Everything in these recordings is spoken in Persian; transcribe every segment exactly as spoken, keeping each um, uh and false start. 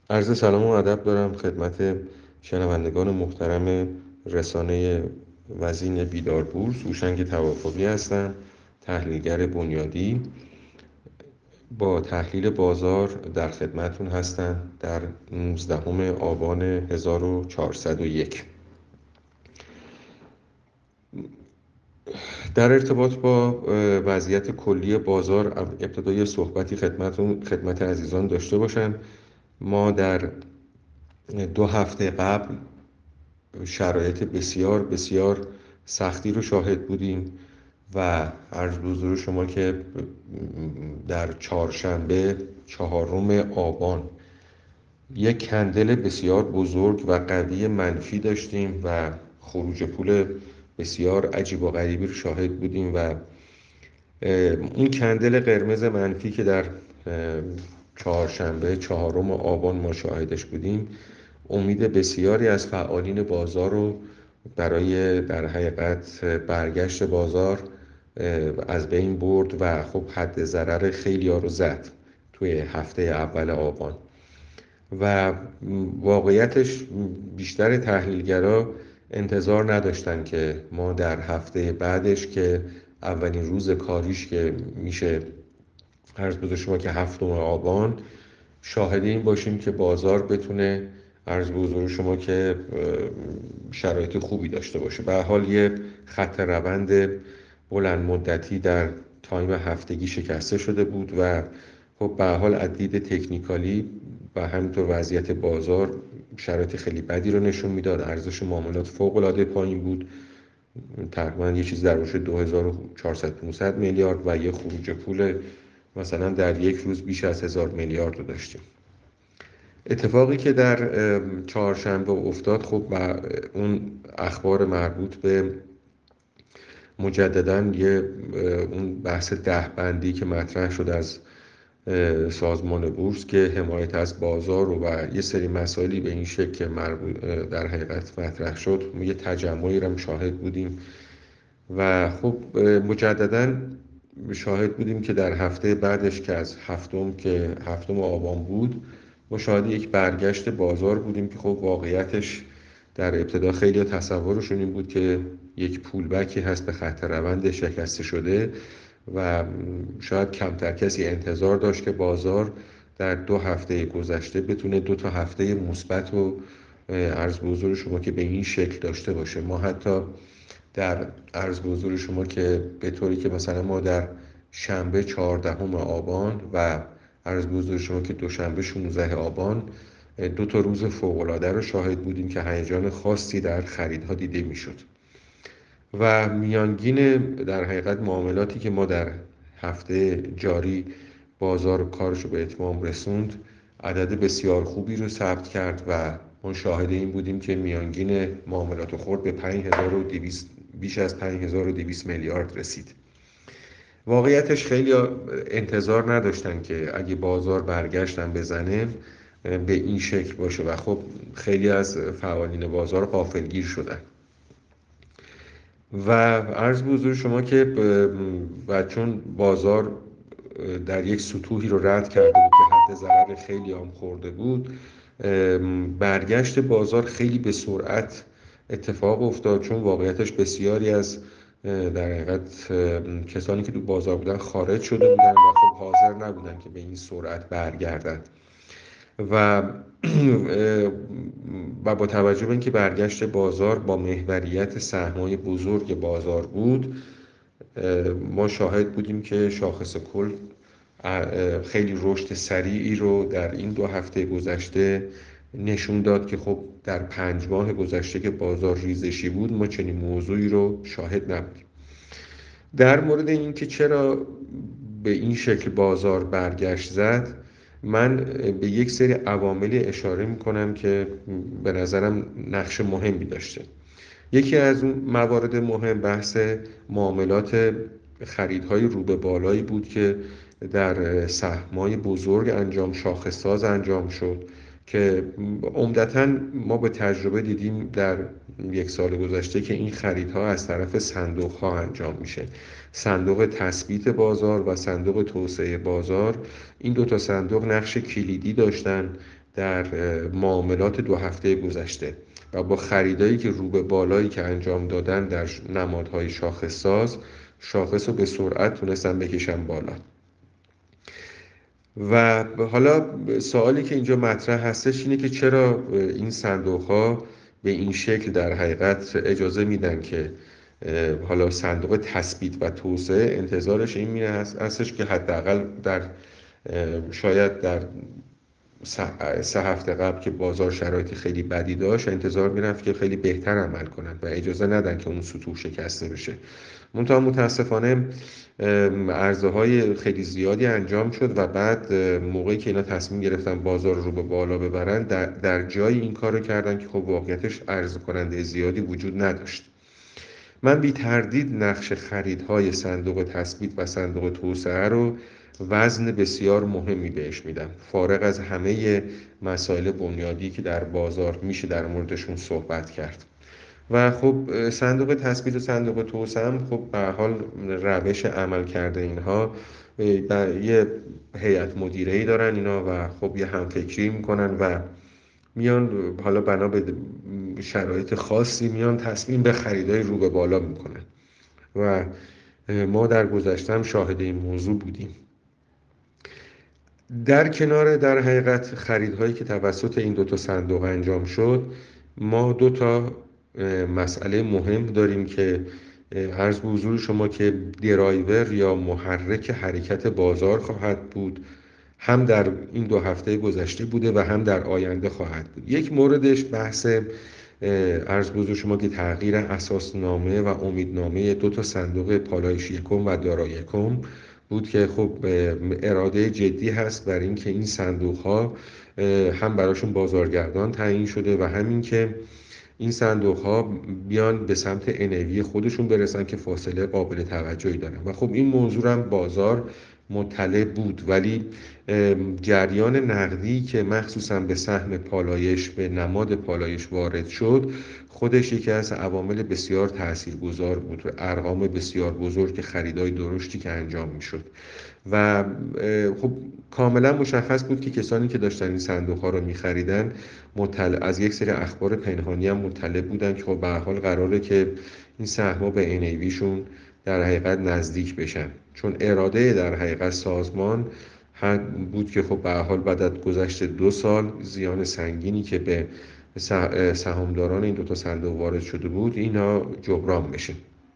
عرض سلام و ادب دارم خدمت شنوندگان محترم رسانه وزین بیدار بورس. هوشنگ توافقی هستم، تحلیلگر بنیادی. با تحلیل بازار در خدمتون هستم در نوزدهم آبان هزار و چهارصد و یک. در ارتباط با وضعیت کلی بازار ابتدای صحبتی خدمتون خدمت عزیزان داشته باشم. ما در دو هفته قبل شرایط بسیار بسیار سختی رو شاهد بودیم و عرض به حضور شما که در چهارشنبه چهارم آبان یک کندل بسیار بزرگ و قوی منفی داشتیم و خروج پول بسیار عجیب و غریبی رو شاهد بودیم و این کندل قرمز منفی که در چهارشنبه چهارم آبان ما شاهدش بودیم امید بسیاری از فعالین بازار رو برای در حقیقت برگشت بازار از بین برد و خب حد ضرر خیلی ها رو زد توی هفته اول آبان. و واقعیتش بیشتر تحلیلگرا انتظار نداشتن که ما در هفته بعدش که اولین روز کاریش که میشه عرض به شما که هفتم آبان شاهد این باشیم که بازار بتونه عرض به حضور شما که شرایط خوبی داشته باشه. به هر حال یه خط روند بلند مدتی در تایم هفتگی شکسته شده بود و خب به هر حال از دید تکنیکالی و همینطور وضعیت بازار شرایط خیلی بدی رو نشون میداد. ارزش معاملات فوق العاده پایین بود، تقریبا یه چیز در حدود دو هزار و چهارصد پانصد میلیارد و یه خروج پول مثلا در یک روز بیش از هزار میلیارد رو داشتیم. اتفاقی که در چهارشنبه افتاد خب با اون اخبار مربوط به مجدداً یه اون بحث ده بندی که مطرح شد از سازمان بورس که حمایت از بازار رو و یه سری مسائلی به این شکل که در حقیقت مطرح شد، یه تجمعی رو شاهد بودیم و خب مجدداً شاهد بودیم که در هفته بعدش که از هفتم که هفتم آبان بود ما شاهد یک برگشت بازار بودیم که خب واقعیتش در ابتدا خیلی تصورشون این بود که یک پولبکی هست به خط روند شکسته شده و شاید کمتر کسی انتظار داشت که بازار در دو هفته گذشته بتونه دو تا هفته مثبت و عرض به حضور شما که به این شکل داشته باشه. ما حتی در عرض به حضور شما که به طوری که مثلا ما در شنبه چهاردهم آبان و عرض به حضور شما که دوشنبه شانزده آبان دو تا روز فوق‌العاده رو شاهد بودیم که هیجان خاصی در خریدها دیده میشد و میانگین در حقیقت معاملاتی که ما در هفته جاری بازار کارش رو به اتمام رسوند عدد بسیار خوبی رو ثبت کرد و ما شاهد این بودیم که میانگین معاملات خرد به پنج هزار و دویست بیش از پنج هزار و دویست میلیارد رسید. واقعیتش خیلی انتظار نداشتن که اگه بازار برگشتن بزنه به این شکل باشه و خب خیلی از فعالین بازار غافلگیر شدن و عرض به حضور شما که و چون بازار در یک سطوحی رو رد کرده بود که حد ضرر خیلی هم خورده بود، برگشت بازار خیلی به سرعت اتفاق افتاد، چون واقعیتش بسیاری از در حقیقت کسانی که تو بازار بودن خارج شده بودن و خب حاضر نبودن که به این سرعت برگردن و و با توجه به اینکه برگشت بازار با محوریت سهم‌های بزرگ بازار بود، ما شاهد بودیم که شاخص کل خیلی رشد سریعی رو در این دو هفته گذشته نشون داد که خب در پنج ماه گذشته که بازار ریزشی بود ما چنین موضوعی رو شاهد نبودیم. در مورد اینکه چرا به این شکل بازار برگشت زد، من به یک سری عواملی اشاره میکنم که به نظرم نقش مهمی داشته. یکی از اون موارد مهم بحث معاملات خریدهای رو به بالایی بود که در سهم‌های بزرگ انجام شاخص‌ساز انجام شد که عمدتاً ما به تجربه دیدیم در یک سال گذشته که این خریدها از طرف صندوق‌ها انجام میشه. صندوق تثبیت بازار و صندوق توسعه بازار، این دو تا صندوق نقش کلیدی داشتن در معاملات دو هفته گذشته و با خریدایی که رو به بالایی که انجام دادن در نمادهای شاخص ساز، شاخص رو به سرعت تونستن بکشن بالا. و حالا سوالی که اینجا مطرح هستش اینه که چرا این صندوق ها به این شکل در حقیقت اجازه میدن که حالا صندوق تثبیت و توسعه انتظارش این میره هستش که حداقل در شاید در سه هفته قبل که بازار شرایطی خیلی بدی داشت انتظار میرفت که خیلی بهتر عمل کنند و اجازه ندن که اون سطوح شکسته بشه. منتها متاسفانه عرضه های خیلی زیادی انجام شد و بعد موقعی که اینا تصمیم گرفتن بازار رو به بالا ببرن در, در جای این کار رو کردن که خب واقعیتش عرضه کننده زیادی وجود نداشت. من بی تردید نقش خریدهای صندوق تثبیت و صندوق توسعه رو وزن بسیار مهمی بهش میدم، فارغ از همه مسائل بنیادی که در بازار میشه در موردشون صحبت کرد. و خب صندوق تثبیت و صندوق توسعه هم خب به حال روش عمل کرده اینها یه هیئت مدیره‌ای دارن اینا و خب یه همفکری میکنن و میان حالا بنا به شرایط خاصی میان تصمیم به خریدای رو به بالا میکنن و ما در گذشته هم شاهد این موضوع بودیم. در کنار در حقیقت خریدهایی که توسط این دوتا صندوق انجام شد، ما دوتا مسئله مهم داریم که عرض به حضور شما که درایور یا محرک حرکت بازار خواهد بود، هم در این دو هفته گذشته بوده و هم در آینده خواهد بود. یک موردش بحث عرض به حضور شما که تغییر اساسنامه و امیدنامه دو تا صندوق پالایش یکم و دارا یکم بود که خب اراده جدی هست بر این که این صندوق ها هم براشون بازارگردان تعیین شده و همین که این صندوق ها بیان به سمت انوی خودشون برسن که فاصله قابل توجهی دارن و خب این موضوع هم بازار مطلع بود، ولی جریان نقدی که مخصوصا به سهم پالایش به نماد پالایش وارد شد خودش یکی از عوامل بسیار تاثیرگذار بود و ارقام بسیار بزرگ خریدای درشتی که انجام میشد و خب کاملا مشخص بود که کسانی که داشتن این صندوق ها رو میخریدن مطلع از یک سری اخبار پنهانی هم مطلع بودن که خب به هر حال قراره که این سهم‌ها به ان ای وی شون در حقیقت نزدیک بشن، چون اراده در حقیقت سازمان بود که خب به هر حال بعد از گذشت دو سال زیان سنگینی که به سهامداران این دو تا صندوق وارد شده بود اینا جبران بشه.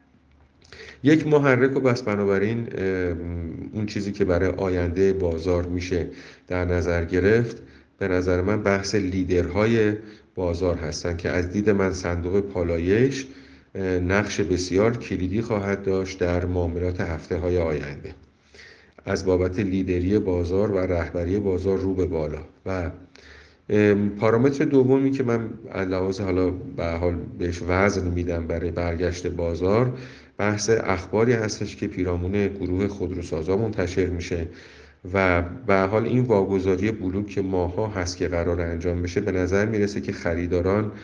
یک محرک و بس بنابراین اون چیزی که برای آینده بازار میشه در نظر گرفت به نظر من بحث لیدرهای بازار هستن که از دید من صندوق پالایش نقش بسیار کلیدی خواهد داشت در معاملات هفته های آینده از بابت لیدری بازار و رهبری بازار رو به بالا. و پارامتر دومی که من علاوه حالا به حال بهش وزن میدم برای برگشت بازار بحث اخباری هستش که پیرامون گروه خودروسازا منتشر میشه و به حال این واگذاری بلوک که ماها هست که قرار انجام بشه به نظر میرسه که خریداران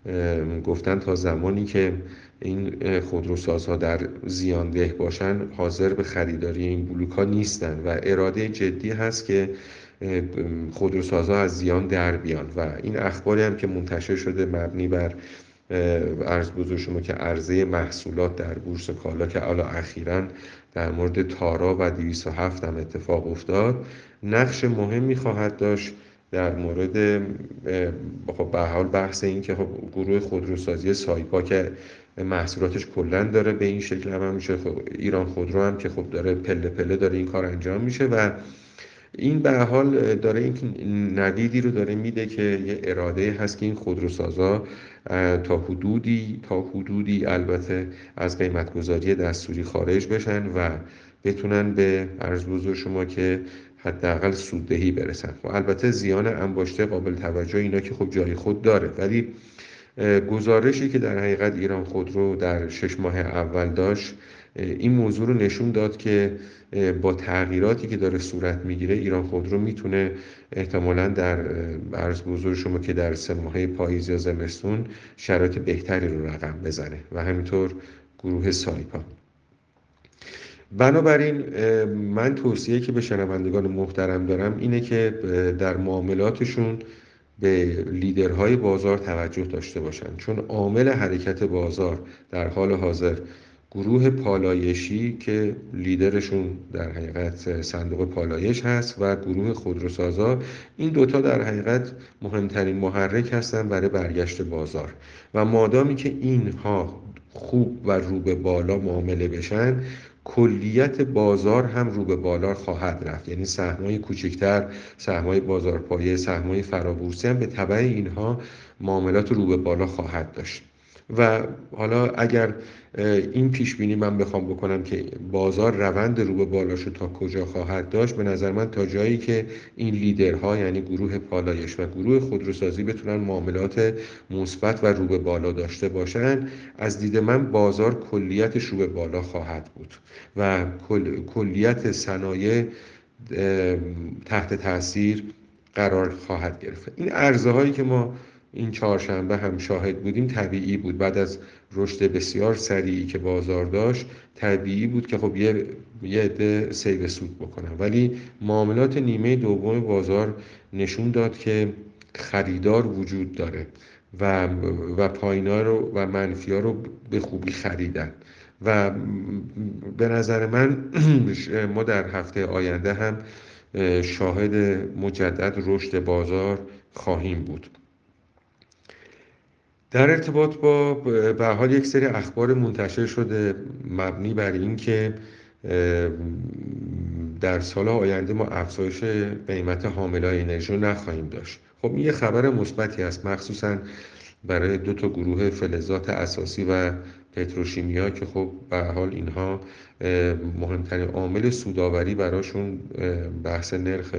گفتن تا زمانی که این خودروسازها در زیانده باشن حاضر به خریداری این بلوک ها نیستن و اراده جدی هست که خودروسازها از زیان در بیان و این اخباری هم که منتشر شده مبنی بر عرض بزرگ شما که عرضه محصولات در بورس کالا که حالا اخیراً در مورد تارا و دویست و هفت هم اتفاق افتاد نقش مهمی خواهد داشت در مورد خب به حال بحث این که خب گروه خودروسازی سایپا که محصولاتش کلا داره به این شکل هم, هم میشه خب ایران خودرو هم که خب داره پله پله داره این کار انجام میشه و این به حال داره این ندیدی رو داره میده که یه اراده هست که این خودروسازا تا حدودی تا حدودی البته از قیمتگذاری دستوری خارج بشن و بتونن به عرض بزرگ شما که حداقل سوددهی برسن و البته زیان انباشته قابل توجه اینا که خب جای خود داره، ولی گزارشی که در حقیقت ایران خودرو در شش ماه اول داشت این موضوع رو نشون داد که با تغییراتی که داره صورت میگیره ایران خودرو میتونه احتمالاً در عرض بزرگ شما که در سه ماهه پاییز یا زمستون شرایط بهتری رو رقم بزنه و همینطور گروه سایپا. بنابراین من توصیه که به شنوندگان محترم دارم اینه که در معاملاتشون به لیدرهای بازار توجه داشته باشند، چون عامل حرکت بازار در حال حاضر گروه پالایشی که لیدرشون در حقیقت صندوق پالایش هست و گروه خودروسازا، این دوتا در حقیقت مهمترین محرک هستن برای برگشت بازار و مادامی که اینها خوب و رو به بالا معامله بشن، کلیت بازار هم رو به بالا خواهد رفت. یعنی سهم‌های کوچکتر، سهم‌های بازارپایه، سهم‌های فرابورسی هم به تبع اینها معاملات رو به بالا خواهد داشت. و حالا اگر این پیش بینی من بخوام بکنم که بازار روند رو به بالاشو تا کجا خواهد داشت، به نظر من تا جایی که این لیدرها یعنی گروه پالایش و گروه خودروسازی بتونن معاملات مثبت و رو به بالا داشته باشن، از دید من بازار کلیتش رو به بالا خواهد بود و کل، کلیت صنایع تحت تاثیر قرار خواهد گرفت. این عرضه هایی که ما این چهارشنبه هم شاهد بودیم طبیعی بود. بعد از رشد بسیار سریعی که بازار داشت، طبیعی بود که خب یه یه عده سیو سود بکنن، ولی معاملات نیمه دوم بازار نشون داد که خریدار وجود داره و و پایینا رو و منفی ها رو به خوبی خریدن و به نظر من ما در هفته آینده هم شاهد مجدد رشد بازار خواهیم بود. در ارتباط با به حال یک سری اخبار منتشر شده مبنی بر این که در سال آینده ما افزایش قیمت حاملای انرژی رو نخواهیم داشت. خب این یه خبر مثبتی است، مخصوصاً برای دو تا گروه فلزات اساسی و پتروشیمیا که خب به حال اینها مهمترین عامل سودآوری براشون بحث نرخ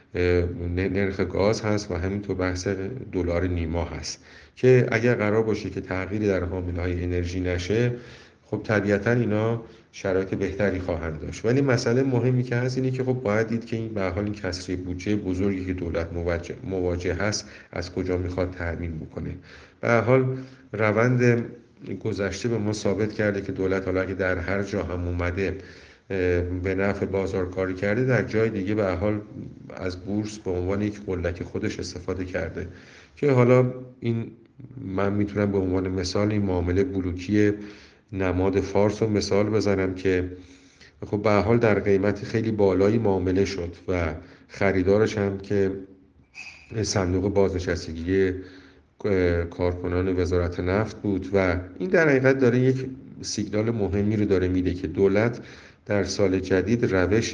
نرخ گاز هست و همینطور بحث دلار نیما هست که اگر قرار باشه که تغییری در حاملهای انرژی نشه، خب طبیعتا اینا شرایط بهتری خواهند داشت. ولی مسئله مهمی که هست اینه که خب باید دید که این به حال این کسری بودجه بزرگی که دولت مواجه هست از کجا میخواد تامین بکنه. به هر حال روند گذشته به ما ثابت کرده که دولت حالا اگه در هر جا هم اومده به نفع بازار کاری کرده، در جای دیگه به هر حال از بورس به عنوان یک قلدک خودش استفاده کرده که حالا این من میتونم به عنوان مثال این معامله بلوکی نماد فارس رو مثال بزنم که خب به هر حال در قیمت خیلی بالایی معامله شد و خریدارش هم که صندوق بازنشستگی کارکنان وزارت نفت بود و این در حقیقت داره یک سیگنال مهمی رو داره میده که دولت در سال جدید روش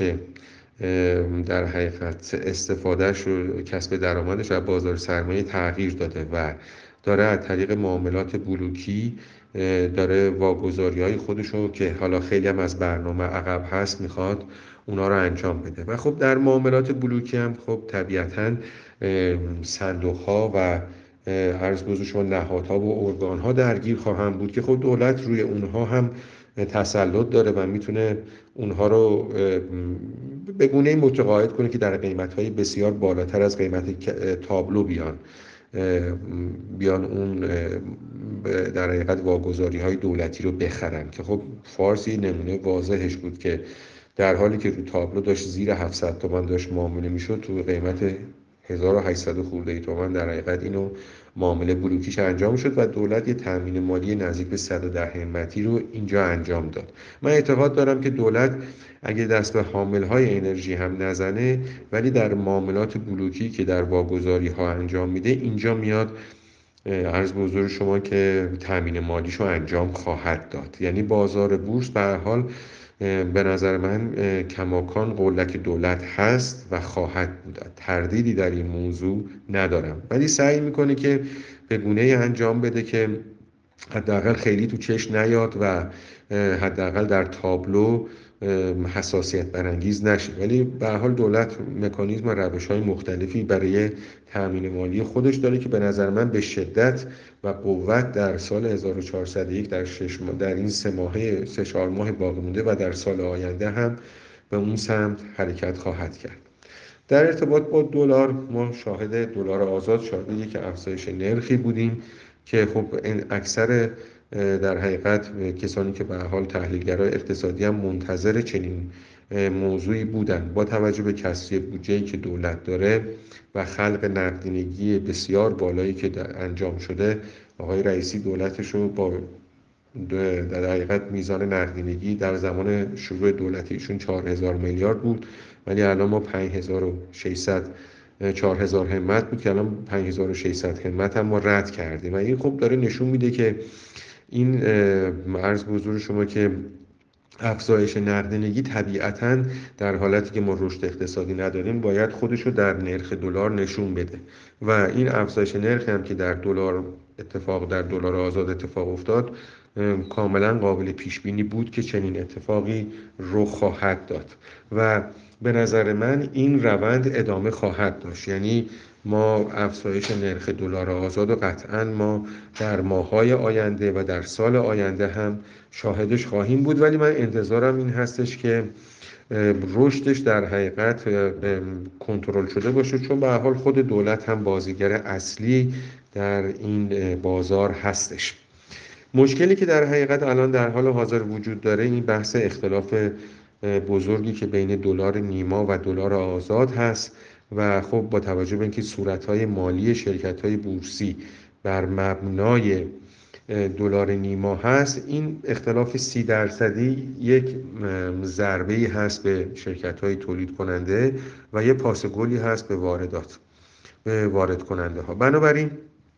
در حقیقت استفادهش و کسب درآمدش از بازار سرمایه تغییر داده و داره از طریق معاملات بلوکی داره واگذاری های خودش رو که حالا خیلی هم از برنامه عقب هست میخواد اونا رو انجام بده. و خب در معاملات بلوکی هم خب طبیعتاً صندوق ها و عرض بزرگ شما نهادها و ارگان ها درگیر خواهند بود که خب دولت روی اونها هم تسلط داره و میتونه اونها رو به گونه‌ای متقاعد کنه که در قیمت‌های بسیار بالاتر از قیمت تابلو بیان بیان اون در حقیقت واگذاری‌های دولتی رو بخرن که خب فارس یه نمونه واضحش بود که در حالی که رو تابلو داشت زیر هفتصد تومان داشت معامله میشد، تو قیمت هزار و هشتصد خورده ای تومان در حقیقت اینو معامله بلوکیش انجام شد و دولت یه تامین مالی نزدیک به صد و ده همتی رو اینجا انجام داد. من اعتقاد دارم که دولت اگه دست به حاملهای انرژی هم نزنه، ولی در معاملات بلوکی که در واگذاری ها انجام میده اینجا میاد عرض به حضور شما که تامین مالیشو انجام خواهد داد. یعنی بازار بورس به هر حال به نظر من کماکان قلدک دولت هست و خواهد بود، تردیدی در این موضوع ندارم، ولی سعی میکنه که به گونه‌ای انجام بده که حداقل خیلی تو چشم نیاد و حداقل در تابلو حساسیت برانگیز نشه. ولی به هر حال دولت مکانیزم و روش‌های مختلفی برای تامین مالی خودش داره که به نظر من به شدت و قوت در سال هزار و چهارصد و یک در شش ماه در این سه ماهه سه چهار ماه باقی مونده و در سال آینده هم به اون سمت حرکت خواهد کرد. در ارتباط با دلار، ما شاهد دلار آزاد شاهد یک افزایش نرخی بودیم که خب اکثر در حقیقت کسانی که به حال تحلیلگرای اقتصادی هم منتظر چنین موضوعی بودن. با توجه به کسری بودجه‌ای که دولت داره و خلق نقدینگی بسیار بالایی که انجام شده، آقای رئیسی دولتش رو با در حقیقت میزان نقدینگی در زمان شروع دولت ایشون چهار هزار میلیارد بود، ولی الان ما پنج هزار و ششصد چهار هزار همت بود که الان پنج هزار و ششصد همت هم ما رد کردیم و این خب داره نشون میده که این عرض به حضور شما که افزایش نقدینگی طبیعتاً در حالتی که ما رشد اقتصادی نداریم باید خودشو در نرخ دلار نشون بده و این افزایش نرخ هم که در دلار اتفاق در دلار آزاد اتفاق افتاد کاملا قابل پیش بینی بود که چنین اتفاقی رخ خواهد داد و به نظر من این روند ادامه خواهد داشت. یعنی ما افزایش نرخ دلار آزاد و قطعاً ما در ماه‌های آینده و در سال آینده هم شاهدش خواهیم بود، ولی من انتظارم این هستش که رشدش در حقیقت کنترل شده باشه، چون به هر حال خود دولت هم بازیگر اصلی در این بازار هستش. مشکلی که در حقیقت الان در حال حاضر وجود داره این بحث اختلاف بزرگی که بین دلار نیما و دلار آزاد هست و خب با توجه به اینکه صورت‌های مالی شرکت‌های بورسی بر مبنای دلار نیما هست، این اختلاف سی درصدی یک ضربه‌ای هست به شرکت‌های تولید کننده و یک پاس گلی هست به واردات به وارد کننده ها. بنابراین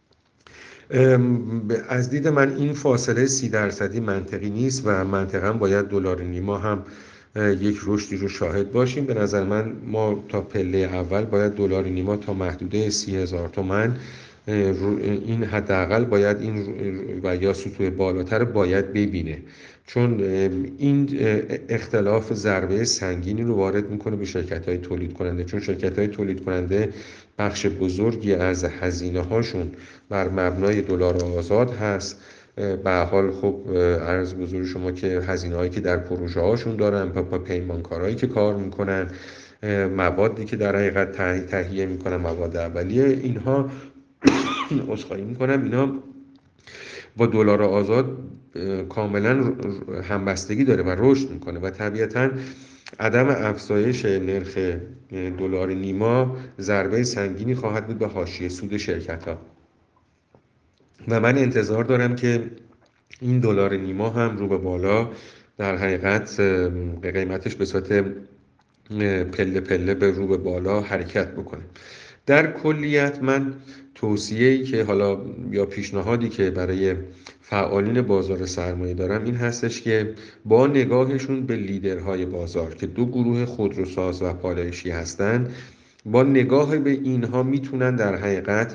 از دید من این فاصله سی درصدی منطقی نیست و منطقاً باید دلار نیما هم یک رشدی رو شاهد باشیم. به نظر من ما تا پله اول باید دلار نیما تا محدوده سی هزار تومان این حداقل باید این و یا سطوح بالاتر باید ببینه، چون این اختلاف ضربه سنگینی رو وارد میکنه به شرکت‌های تولید کننده، چون شرکت‌های تولید کننده بخش بزرگی از هزینه هاشون بر مبنای دلار آزاد هست. به حال خب عرض بزرگ شما که هزینه هایی که در پروژه هاشون دارن، پیمانکارهایی که کار میکنن، موادی که در حقیقت تهیه میکنن، مواد اولیه، اینها عذرخواهی میکنم اینا با دلار آزاد کاملا همبستگی داره و رشد میکنه و طبیعتاً عدم افزایش نرخ دلار نیما ضربه سنگینی خواهد بود به حاشیه سود شرکت ها و من انتظار دارم که این دلار نیما هم رو به بالا در حقیقت قیمتش به صورت پله پله به رو به بالا حرکت بکنه. در کلیت من توصیه‌ای که حالا یا پیشنهادی که برای فعالین بازار سرمایه دارم این هستش که با نگاهشون به لیدرهای بازار که دو گروه خودروساز و پالایشی هستن، با نگاه به اینها میتونن در حقیقت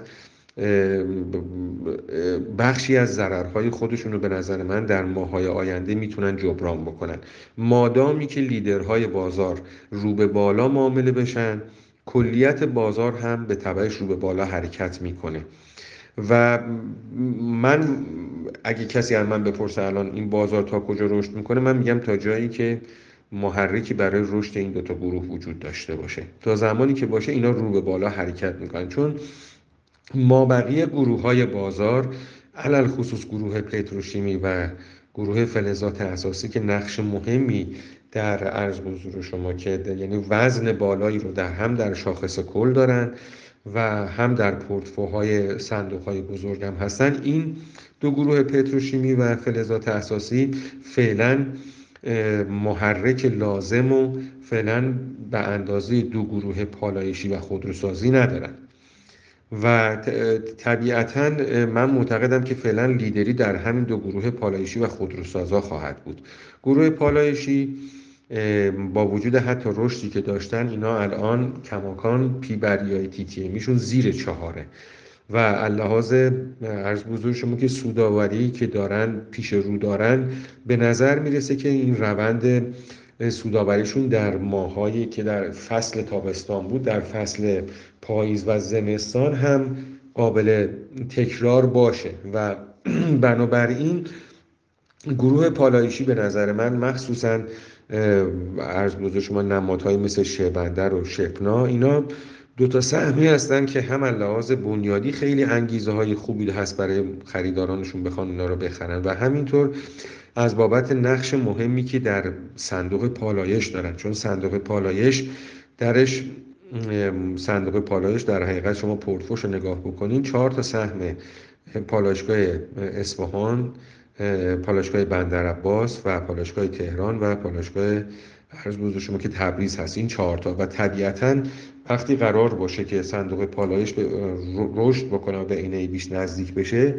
بخشی از ضررهای خودشون رو به نظر من در ماه‌های آینده میتونن جبران بکنن. مادامی که لیدرهای بازار رو به بالا معامله بشن، کلیت بازار هم به تبعش رو به بالا حرکت میکنه و من اگه کسی از من بپرسه الان این بازار تا کجا رشد میکنه، من میگم تا جایی که محرکی برای رشد این دوتا گروه وجود داشته باشه. تا زمانی که باشه اینا رو به بالا حرکت میکنن، چون ما بقیه گروه های بازار علل خصوص گروه پتروشیمی و گروه فلزات اساسی که نقش مهمی در عرض به حضور شما که یعنی وزن بالایی رو در هم در شاخص کل دارن و هم در پورتفوهای صندوق‌های بزرگ هم هستن، این دو گروه پتروشیمی و فلزات اساسی فعلا محرک لازم و فعلا به اندازه دو گروه پالایشی و خودروسازی ندارن و طبیعتاً من معتقدم که فعلا لیدری در همین دو گروه پالایشی و خودروسازا خواهد بود. گروه پالایشی با وجود حتی رشدی که داشتن، اینا الان کماکان پی بریای تی تی میشون زیر چهاره و اللحاظ عرض بزرگ شما که سوداوری که دارن پیش رو دارن، به نظر میرسه که این روند سوداوریشون در ماهایی که در فصل تابستان بود، در فصل پاییز و زمستان هم قابل تکرار باشه و بنابراین گروه پالایشی به نظر من مخصوصاً عرض بزرگ شما نمادهای مثل شهبندر و شپنا، اینا دو تا سهمی هستن که هم لحاظ بنیادی خیلی انگیزه های خوبی هست برای خریدارانشون بخوان اینا رو بخرن و همینطور از بابت نقش مهمی که در صندوق پالایش دارن، چون صندوق پالایش درش صندوق پالایش در حقیقت شما پورتفوش رو نگاه بکنین، چهار تا سهم پالایشگاه اصفهان، پالایشگاه بندرعباس و پالایشگاه تهران و پالایشگاه عرض بزرگ شما که تبریز هست، این چهار تا. و طبیعتاً وقتی قرار باشه که صندوق پالایش به رشد بکنه و به اینه بیش نزدیک بشه،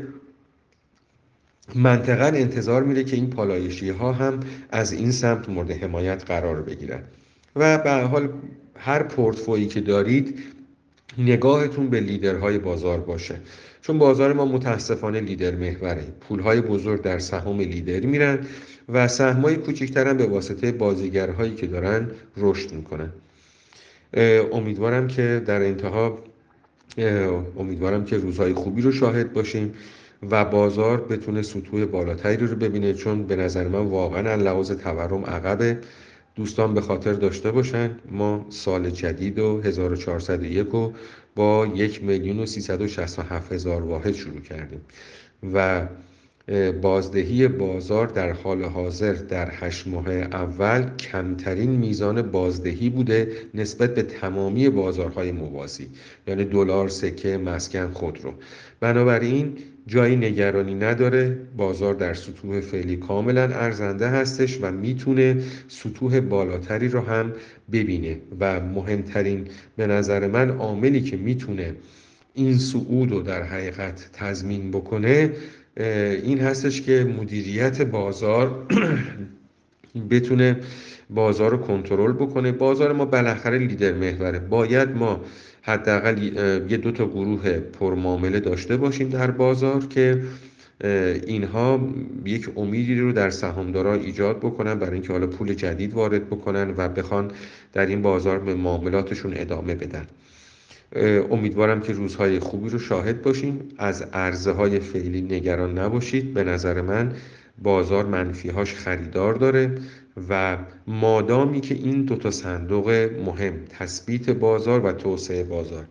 منطقاً انتظار میره که این پالایشی ها هم از این سمت مورد حمایت قرار بگیرن. و به هر حال هر پورتفویی که دارید نگاهتون به لیدرهای بازار باشه، چون بازار ما متاسفانه لیدر محوره. پولهای بزرگ در سهام لیدری میرن و سهمای کوچکتر هم به واسطه بازیگرهایی که دارن رشد میکنن. امیدوارم که در انتها امیدوارم که روزهای خوبی رو شاهد باشیم و بازار بتونه سطوح بالاتری رو ببینه، چون به نظر من واقعا از لحاظ تورم عقبه. دوستان به خاطر داشته باشن ما سال جدید و هزار و چهارصد و یک رو با یک میلیون و سیصد و شصت و هفت هزار واحد شروع کردیم و بازدهی بازار در حال حاضر در هشت ماه اول کمترین میزان بازدهی بوده نسبت به تمامی بازارهای موازی، یعنی دلار، سکه، مسکن، خودرو. بنابراین جایی نگرانی نداره، بازار در سطوح فعلی کاملا ارزنده هستش و میتونه سطوح بالاتری رو هم ببینه و مهمترین به نظر من عاملی که میتونه این صعود رو در حقیقت تضمین بکنه این هستش که مدیریت بازار بتونه بازار رو کنترل بکنه. بازار ما بالاخره لیدر محوره، باید ما حداقل یه دو تا گروه پرمعامله داشته باشیم در بازار که اینها یک امیدی رو در سهامداران ایجاد بکنن برای اینکه حالا پول جدید وارد بکنن و بخوان در این بازار به معاملاتشون ادامه بدن. امیدوارم که روزهای خوبی رو شاهد باشیم. از عرضه‌های فعلی نگران نباشید، به نظر من بازار منفی‌هاش خریدار داره و مادامی که این دو تا صندوق مهم، تثبیت بازار و توسعه بازار،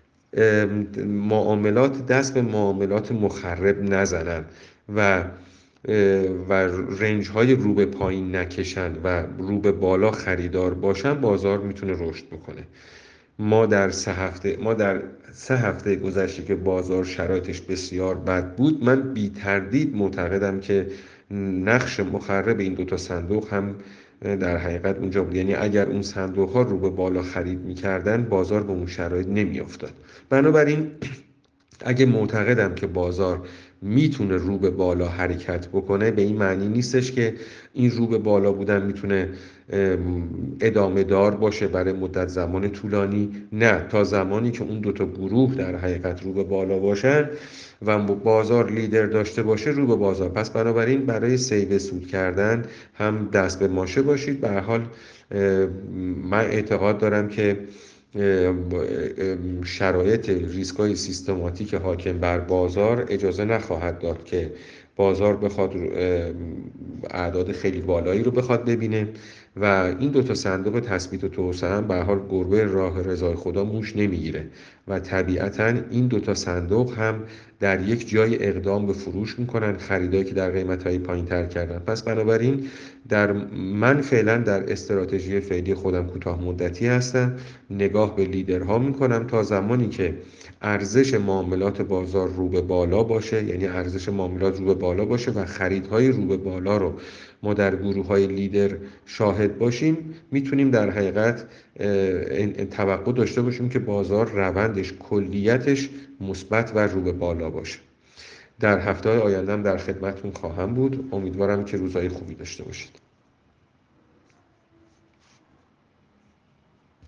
معاملات دست به معاملات مخرب نزنن و و رنج های رو به پایین نکشن و رو به بالا خریدار باشن، بازار میتونه رشد بکنه. ما در سه هفته ما در سه هفته گذشته که بازار شرایطش بسیار بد بود، من بی تردید معتقدم که نقش مخرب این دوتا صندوق هم در حقیقت اونجا بود. یعنی اگر اون صندوق ها رو به بالا خرید میکردن بازار به اون شرایط نمیافتاد. بنابراین اگه معتقدم که بازار میتونه رو به بالا حرکت بکنه، به این معنی نیستش که این رو به بالا بودن میتونه ادامه دار باشه برای مدت زمان طولانی. نه، تا زمانی که اون دوتا گروه در حقیقت رو به بالا باشن و بازار لیدر داشته باشه رو به بازار. پس بنابراین برای سیو سود کردن هم دست به ماشه باشید. به هر حال من اعتقاد دارم که شرایط ریسک‌های سیستماتیک حاکم بر بازار اجازه نخواهد داد که بازار بخواد اعداد خیلی بالایی رو بخواد ببینه و این دو تا صندوق تثبیت و توسعه هم به هر حال گربه راه رضای خدا موش نمیگیره و طبیعتاً این دو تا صندوق هم در یک جای اقدام به فروش میکنن، خریدایی که در قیمت‌های پایین‌تر کردن. پس بنابراین در من فعلا در استراتژی فعلی خودم کوتاه مدتی هستم، نگاه به لیدرها میکنم تا زمانی که ارزش معاملات بازار رو به بالا باشه، یعنی ارزش معاملات رو به بالا باشه و خریدهای رو به بالا رو ما در گروه‌های لیدر شاهد باشیم، میتونیم در حقیقت توقع داشته باشیم که بازار روندش کلیتش مثبت و رو به بالا باشه. در هفته‌های آینده هم در خدمتتون خواهم بود. امیدوارم که روزهای خوبی داشته باشید.